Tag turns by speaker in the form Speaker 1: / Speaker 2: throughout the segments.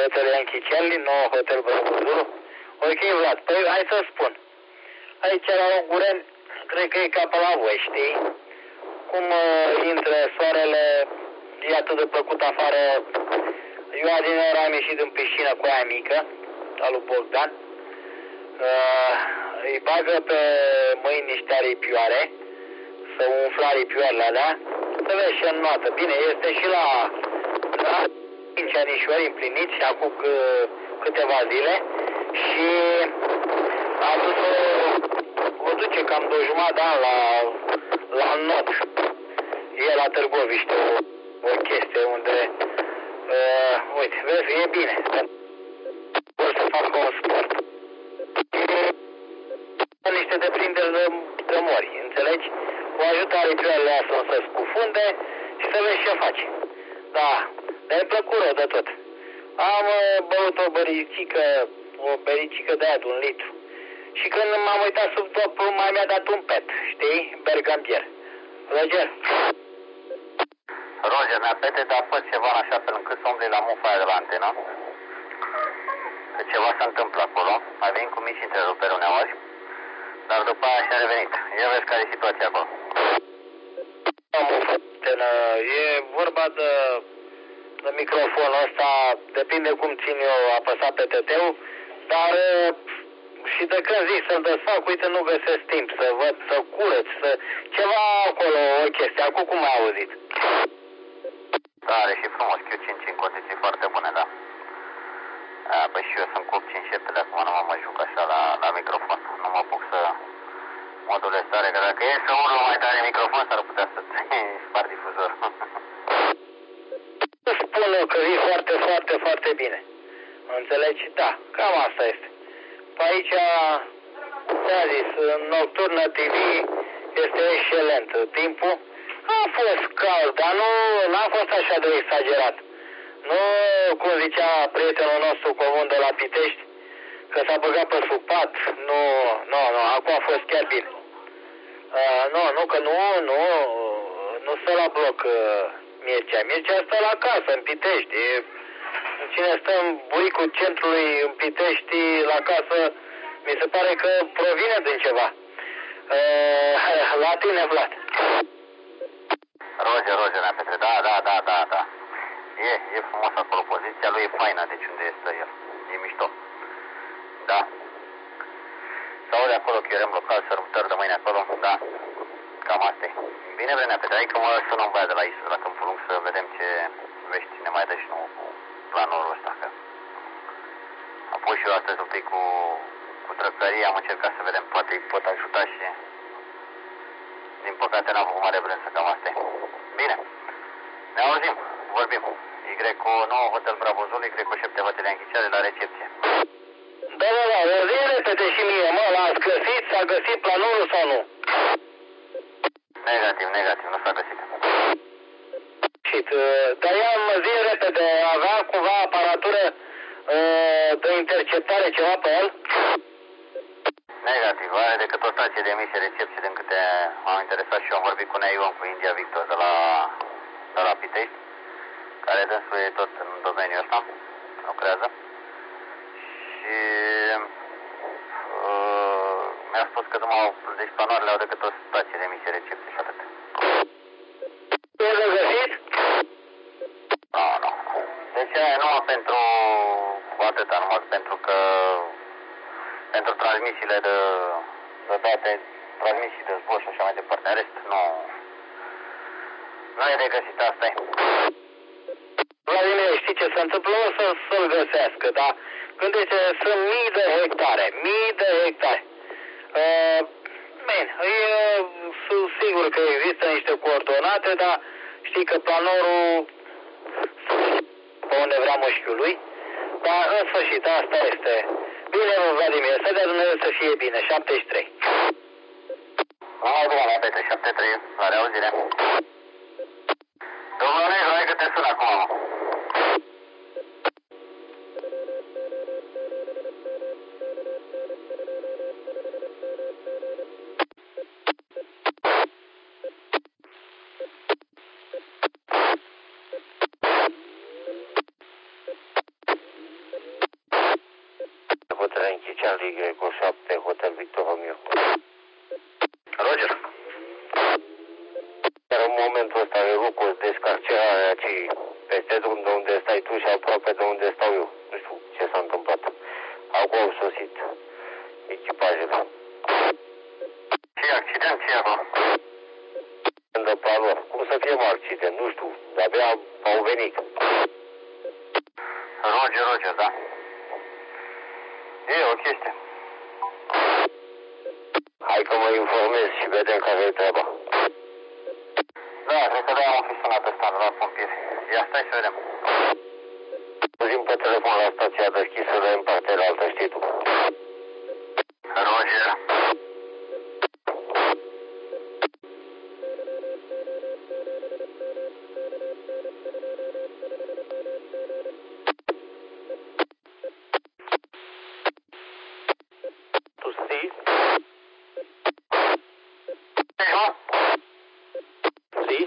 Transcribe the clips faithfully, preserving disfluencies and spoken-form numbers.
Speaker 1: Hotel Yankee Charlie, nouă Hotel Bravo Zulu. Ok, Vlad, păi hai să spun. Aici la Ogureni, cred că e ca pe la voi, știi? Cum uh, intră soarele, e atât de plăcut afară. Eu adineori am ieșit în piscină cu aia mică, al lui Bogdan. Uh, îi bagă pe mâini niște aripioare, să umfla aripioarele alea, să vezi și înnoată. Bine, este și la, la cinci anișori împliniți și acum câteva zile și a dus-o, o duce cam de o jumătate de an la, la not. E la Târgoviște o, o chestie unde, uh, uite, vezi, e bine. Vor să facă un sport. Sunt niște deprinderi de, de mori, înțelegi? O ajută aripioarele astea să se scufunde și să vezi ce face. Da, dar e plăcut rău de tot. Am uh, băut o băricică, o bericică de aia de un litru. Și când m-am uitat sub top, mai mi-a dat un pet, știi? Bergambier. Roger?
Speaker 2: Roger, mi-a pete, dar fă ceva în așa fel încât să umbli la mufa aia de la antenă. Că ceva se întâmplă acolo. Mai vin cu mici întreruperi uneori. Dar după aia și-a revenit. Ia vezi care e situația acolo.
Speaker 1: E vorba de, de microfonul ăsta, depinde cum țin eu apăsat pe T T-ul, dar și de când zic să-mi desfac, uite, nu găsesc timp să văd, să curăț, să... ceva acolo, o chestie. Acum cum ai auzit?
Speaker 2: Da, are și frumos Q cinci în condiții foarte bune, da. A, păi și eu sunt cu cinci șapte, de acum nu mă mai juc așa la, la microfon. Nu mă apuc să modulez tare, că dacă e să urlă mai tare microfon, s-ar putea să-ți spar difuzor.
Speaker 1: Spun eu că e foarte, foarte, foarte bine. Înțelegi? Da, cam asta este. Pe aici, ți-am zis, în Nocturnă T V este excelent timpul. A fost cald, dar nu n-a fost așa de exagerat. Nu, cum zicea prietenul nostru comun de la Pitești, că s-a băgat pe sub pat. Nu, nu, nu, acum a fost chiar bine. Uh, nu, nu, că nu, nu, nu stă la bloc uh, Mircea. Mircea stă la casă, în Pitești. E, cine stă în buricul centrului în Pitești, la casă, mi se pare că provine din ceva. Uh, la tine, Vlad.
Speaker 2: Roger, Roger, Petre, da, da, da, da, da. E, e frumos acolo, poziția lui e faină, deci unde este el. E mișto. Da. Sau de acolo, chiorem local, sărbători de mâine acolo, da. Cam asta e. Bine, Vrenea, Petre, hai că mă sună un băiat de la Isus, la Câmpul Lung, să vedem ce vești ne mai dă și nouă cu planul ăsta, că am pus și eu astăzi un pic cu, cu trăcărie, am încercat să vedem, poate îi pot ajuta și din păcate n-am făcut mare brânză, cam asta e. Bine, ne auzim, vorbim. Y nouă Hotel Bravo Zulu, Y șapte Hotel Yankee Charlie la recepție.
Speaker 1: Da, da, da, o zi repede și mie, mă, l-ați găsit, s-a găsit planul sau nu?
Speaker 2: Negativ, negativ, nu s-a găsit.
Speaker 1: Și, dar ea mă zi repede, avea cumva aparatură uh, de interceptare, ceva pe el?
Speaker 2: Negativ, are decât o stație de emisie recepție, din câte m-am interesat și eu, am vorbit cu Nea Ion, cu India Victor de la, de la Pitești, care dânsul e tot în domeniul ăsta, lucrează. Și uh, mi-a spus că numai, deci planoarele au decât o stație de emisie recepție și atât.
Speaker 1: E de găsit?
Speaker 2: Nu, nu. Deci aia numai pentru atâta, numai pentru că pentru transmisiile de, de date, transmisii de zbor și așa mai departe. În rest, nu, nu e de găsit, asta e.
Speaker 1: Vladimir, știi ce se întâmplă? O să, să-l găsească, dar gândește, sunt mii de hectare, mii de hectare. Uh, bine, eu sunt sigur că există niște coordonate, dar știi că planorul pe unde vrea mușchiul lui, dar în sfârșit, asta este. Bine, Vladimir, să dea Dumnezeu să fie bine, șaptezeci și trei.
Speaker 2: Numai bine, la Petre, șaptezeci și trei, la reauzire. Domnule, hai că te sun acum.
Speaker 3: Yankee Charlie Greco șapte, Hotel Victor Romeo.
Speaker 2: Roger.
Speaker 3: Dar în momentul ăsta de lucru descarcerarea aici peste drum de unde stai tu și aproape de unde stau eu. Nu știu ce s-a întâmplat. Acum au sosit echipajele.
Speaker 2: Ce accident, ce acolo?
Speaker 3: De planul. Cum să fie un accident? Nu știu. De-abia au venit.
Speaker 2: Roger, Roger, da. E o chestie.
Speaker 3: Hai că mă informez și vedem care-i treaba.
Speaker 2: Da, cred că da, am fi sunat ăsta de la pompieri. Ia stai să vedem.
Speaker 3: Auzim pe telefon la stația deschisă de în partea de altă, știi tu.
Speaker 2: Roger.
Speaker 3: Tu știi? Știi?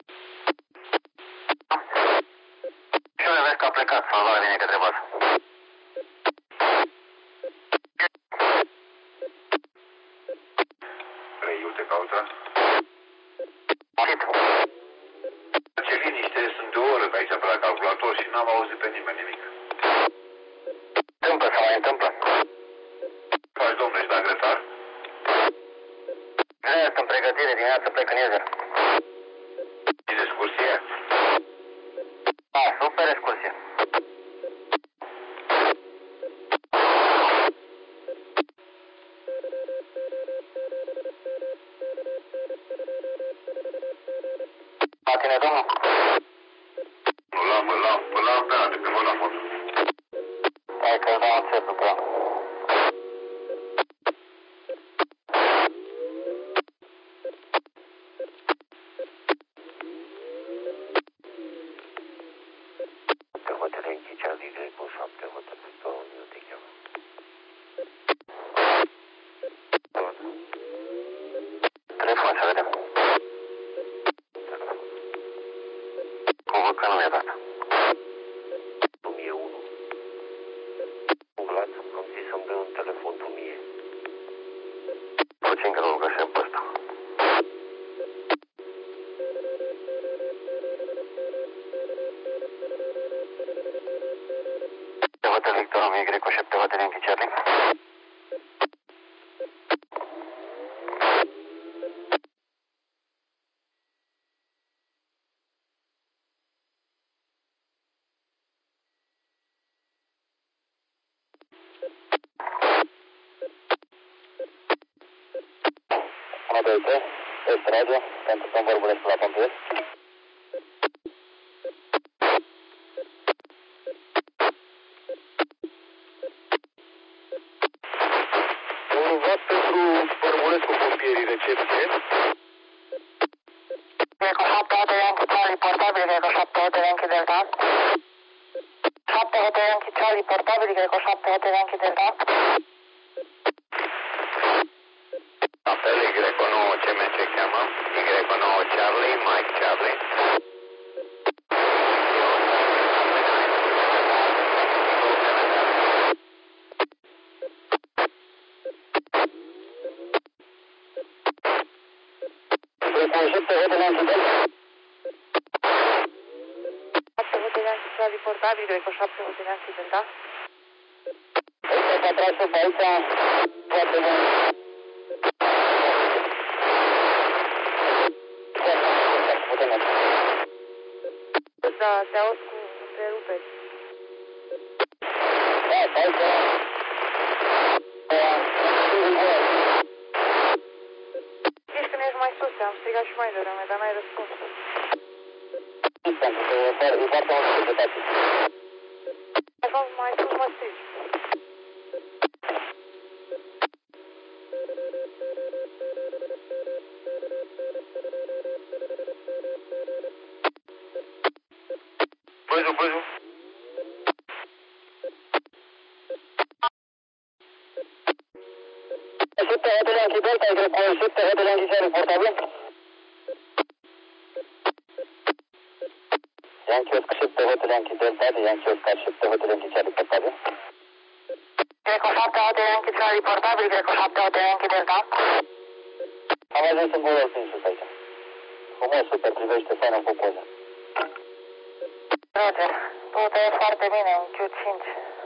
Speaker 2: Și unde vezi că a plecat să-l vadă bine către bază.
Speaker 4: Reiul te caută?
Speaker 2: Asit.
Speaker 4: Ce liniște, sunt de o oră pe aici pe la calculator și n-am auzit pe nimeni nimic.
Speaker 2: Întâmplă, se mai întâmplă.
Speaker 4: Faci, domnule, ești la grătar?
Speaker 2: Da, sunt în pregătire, dimineața plec în Iezer.
Speaker 4: Și de excursie?
Speaker 2: Da, super excursie. La tine, domnul?
Speaker 4: Nu, l-am, l-am, l-am pe de pe Vodafone.
Speaker 2: Hai că-l dau un țep după ea.
Speaker 3: Pe Hotel Yankee Charlie Greco șapte, Hotel Victor Romeo te cheamă.
Speaker 2: Telefon, să vedem. Cum văd că nu mi-a dat.
Speaker 3: Tu mie unu. Vlad, am zis să-mi dai un telefon tu mie.
Speaker 2: Puțin că nu-l găsesc pe ăsta. Hotel Victor Romeo Greco șapte, Hotel Yankee Charlie.
Speaker 3: unu doi trei, este radio, pentru că-mi vorbesc la pompieri. Un rugat pentru Bărbulescu Pompierii, recepție.
Speaker 1: Greco șapte, Hotel Yankee Charlie, portabil, Greco șapte, Hotel Yankee Delta. șapte, Hotel Yankee Charlie, portabil, Greco șapte, Hotel Yankee Delta.
Speaker 3: Apel Y nouă C M C cheamă, Y nouă Charlie, Mike Charlie. Recunoșește Hotel Yankee Delta.
Speaker 1: șapte, Hotel Yankee Charlie, portabil, Greco șapte, Hotel Yankee Delta.
Speaker 3: Aici s-a tras pe aici, foarte bun.
Speaker 1: Da, te aud cu întreruperi.
Speaker 3: Da, stai că...
Speaker 1: Zici când ești mai sus, am strigat și mai devreme, dar n-ai răspuns.
Speaker 3: Pentru că e foarte mult securitate.
Speaker 1: Așa mai sus mă strigi.
Speaker 4: Păzu, păzu.
Speaker 3: șapte Hotel Yankee Delta, ai greco șapte Hotel Yankee Charlie, portabil? Yankee Oscar șapte Hotel Yankee Delta, de Yankee Oscar șapte Hotel Yankee Charlie, portabil?
Speaker 1: Greco șapte alte închid la reportabil, cred că șapte alte închideți, da?
Speaker 3: Am ajuns în golul din sus aici. Frumos, super, privește faină cu poză.
Speaker 1: Roger, totul e foarte bine, în Q cinci.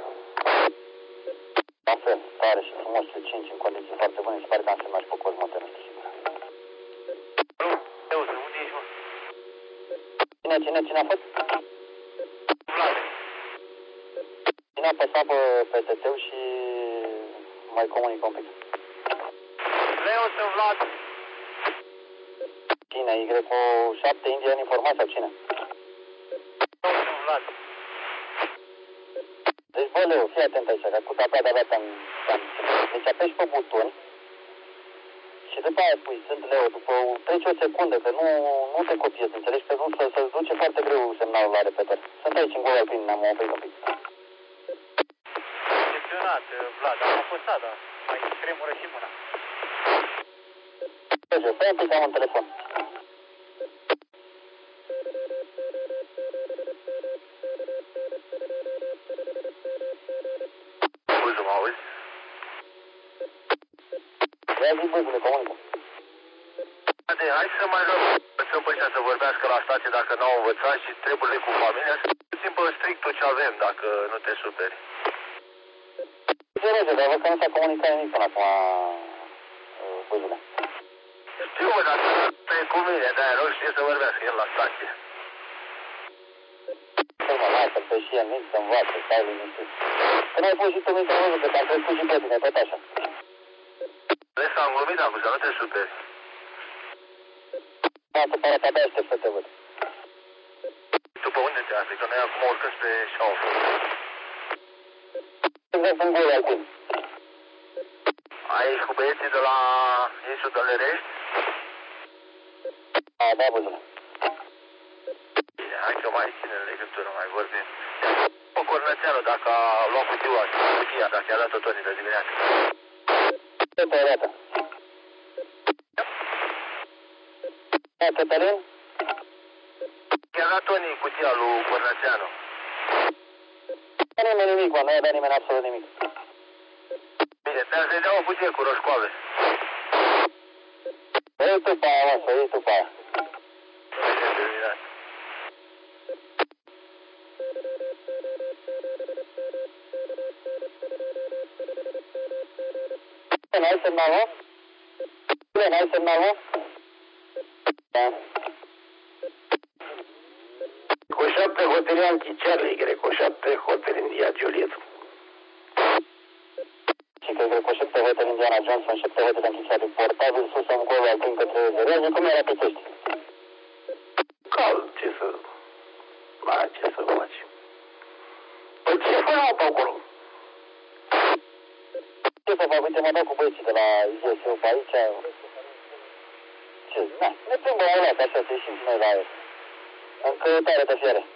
Speaker 3: La fel, tare și frumos Q cinci în condiții foarte bune și pare că am filmat și pe Cosmote, nu știu sigur.
Speaker 2: Nu, eu, unde ești, mă?
Speaker 3: Cine, cine, cine a fost?
Speaker 2: Vlad.
Speaker 3: Cine a apăsat pe, pe T T-ul și mai comunică un pic.
Speaker 2: Leo, sunt Vlad.
Speaker 3: Cine, Y cu șapte indieni informați sau cine?
Speaker 2: Leo, sunt Vlad.
Speaker 3: Deci, bă, Leo, fii atent aici, că cu tabla de-abia te-am... Deci apeși pe buton și după aia pui, sunt Leo, după trece o secundă, că nu, nu te copiezi, înțelegi? Că nu să, să-ți duce foarte greu semnalul la repeter. Sunt aici în gol alpin, ne-am oprit un pic.
Speaker 2: Gestionat, Vlad, am apăsat, dar mai tremură și mâna.
Speaker 3: Deci, stai un pic, am un telefon.
Speaker 2: Buzu, mă auzi?
Speaker 3: Ia zi, băzule, comunică.
Speaker 2: Ade, hai să mai luăm să pe ăștia să vorbească la stație dacă n-au învățat și treburile cu familia, să țimpă strict tot ce avem, dacă nu te superi.
Speaker 3: Ce rege, dar văd că nu s-a comunicat nimic până acum, băzule.
Speaker 2: Știu, mă, dar asta e cu mine, de-aia nu știe să vorbească el la stație.
Speaker 3: Păi mă, lasă-l pe și el, nici să învață, stai liniștit. Că n-ai pus și tu mici, am văzut că te-am crescut și pe tine, tot așa.
Speaker 2: Vezi că am glumit acum, să nu te superi.
Speaker 3: M-a supărat, abia aștept să te văd.
Speaker 2: Tu pe unde te afli? Că noi acum urcăm spre șauf.
Speaker 3: Sunt în gol alpin.
Speaker 2: Aici cu băieții de la Insul de Lerești?
Speaker 3: A, da, băzule.
Speaker 2: Bine, hai că mai ține legătură, mai vorbim. Pe Cornățeanu, dacă a luat cutiua, cutia, dacă i-a dat-o Toni de dimineață.
Speaker 3: Ce te arată? Da, Cătălin?
Speaker 2: I-a dat Toni cutia lui Cornățeanu.
Speaker 3: Nu a nimeni nimic, mă, nu i-a dat nimeni absolut nimic.
Speaker 2: Bine, te-am să-i dea o cutie cu roșcoave.
Speaker 3: Să iei tu pe aia, mă, să iei tu pe aia.
Speaker 2: Bine, terminat.
Speaker 3: N-ai semnal, mă? Bine, n-ai semnal, mă? Da.
Speaker 1: Cu șapte hoteli Anchicearle, Y, cu șapte hoteli India Juliet.
Speaker 3: Și că Y cu șapte hoteli Indiana Johnson, șapte hoteli Anchicearle, portabil sus în gol alpin către zero. Cum era pe Pești?
Speaker 1: Cald, ce să... Mai ce să faci? Păi ce făiau pe acolo?
Speaker 3: Ce să fac? Uite, mă dau cu băieții de la I S U pe aici. Ce? Na, ne plimbă o leacă așa, să ieșim și noi la aer. În căutare de fiare.